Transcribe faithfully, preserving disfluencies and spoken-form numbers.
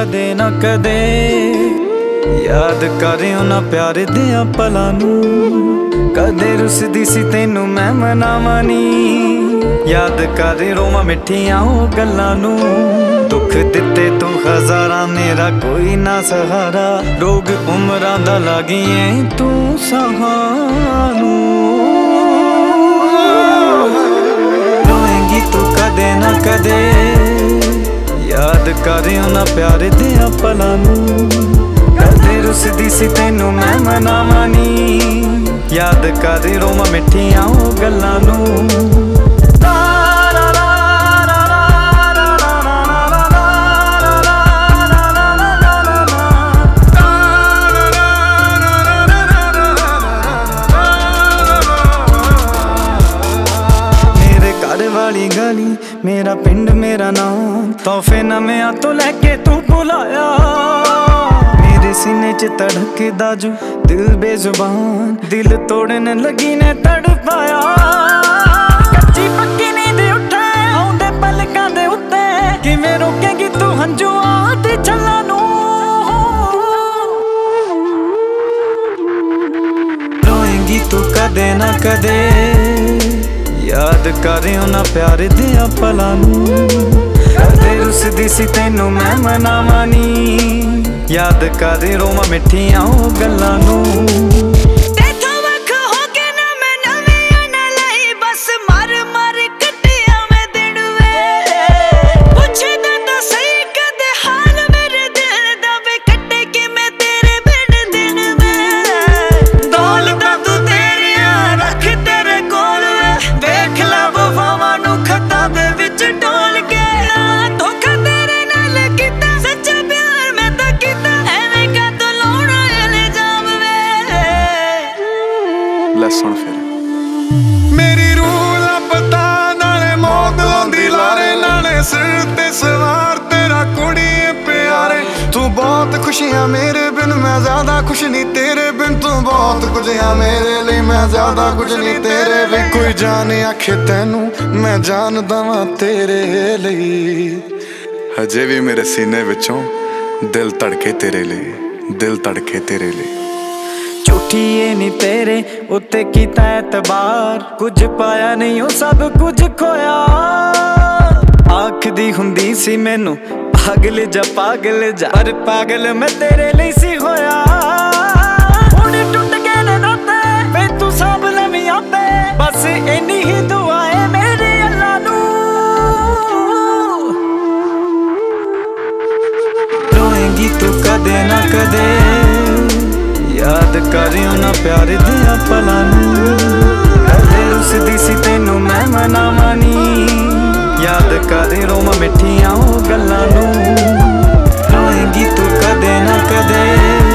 कदे ना कदे याद कर उन्हां प्यार दियां पलां नूं। कदे रुसदी सी तैनूं मैं मनावां नी, याद कर रोवां मिठियां ओ गल्लां नूं। दुख दिते तू हज़ारां मेरा कोई ना सहारा, रोग उमरां दा लागी ऐ तू सहानू। रोएंगी तू कदे ना कदे याद कर उन्हां प्यार दियां पलां नूं। कदे रुसदी सी तैनूं मैं मनावां नी, याद कर रोवां मिठियां ओ गल्लां नूं। वाली गली मेरा पिंड मेरा नाम, तोहफे नव्यां तो लैके तू भुलाया। मेरे सीने च धड़कदा जो दिल बेजुबान, दिल तोड़न लगी ने तड़पाया। कच्ची पक्की नींद उठे आउंदे पलकां दे उत्ते, किवें रोकेंगी तू हंझुआं ते छल्लां नूं। रोएंगी तू कदे ना कदे याद कर उन्हां प्यार दियां पलां नूं। कदे रुसदी सी तैनूं मैं मनावां नी, याद कर रोवां मिठियां ओ गल्लां नूं। सुन फिर मेरी रूह लापता, नाले मौत लांदी लारे, नाले सिर ते सवार तेरा कुड़ी प्यारे। तू बहुत खुशियां मेरे बिन, मैं ज्यादा खुश नहीं तेरे बिन। तू बहुत कुछ है मेरे लिए, मैं ज्यादा कुछ नहीं तेरे बिन। कोई जान आखे तैनू मैं जान दवां तेरे लिए, हजे भी मेरे सीने विचों दिल धड़के तेरे लिए, दिल धड़के तेरे लिए। झूठी ये नी तेरे उत्ते कीता एतबार, कुछ पाया नहीं ओ सब कुछ खोया। आखदी हुंदी सी मैनू पागल जा पागल जा, पर पागल मैं तेरे लिए सी होया। हुण टुट गए ने नाते वे तू साब लवीं आपे, बस इन्नी ही दुआ है मेरे अल्लाह नूं। रोएंगी तू कदे ना कदे याद कर उन्हां प्यार दियां पलां नूं। कदे रुसदी सी तैनूं मैं मनावां नी, याद कर रोवां मिठियां ओ गल्लां नूं। रोएंगी तू कदे ना कदे